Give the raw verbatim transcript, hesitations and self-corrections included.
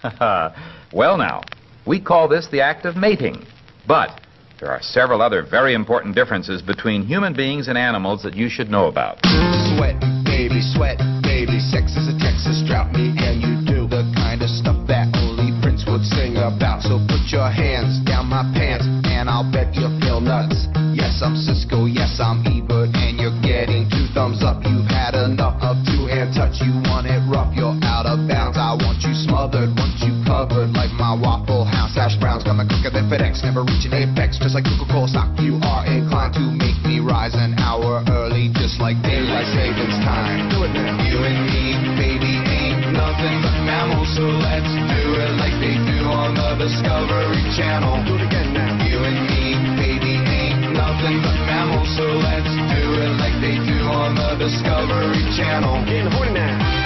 Well, now, we call this the act of mating. But there are several other very important differences between human beings and animals that you should know about. Sweat, baby, sweat, baby. Sex is a Texas drought. Me and you do the kind of stuff that only Prince would sing about. So put your hands down my pants, and I'll bet you feel nuts. Yes, I'm Cisco, yes, I'm Ebert, and you're getting two thumbs up. You've had enough of two-hand touch. You want it rough, you're out of bounds. I want you smothered, want you covered like my Waffle House hash browns. Coming quicker than FedEx, never reaching apex. Just like Coca-Cola stock, you are inclined to make me rise an hour early, just like daylight savings time. Do it now. You and me, baby, ain't nothing but mammals, so let's do it like they do on the Discovery Channel. Do it again now. You and me, baby, ain't nothing but mammals, so let's do it like they do on the Discovery Channel. Getting horny now.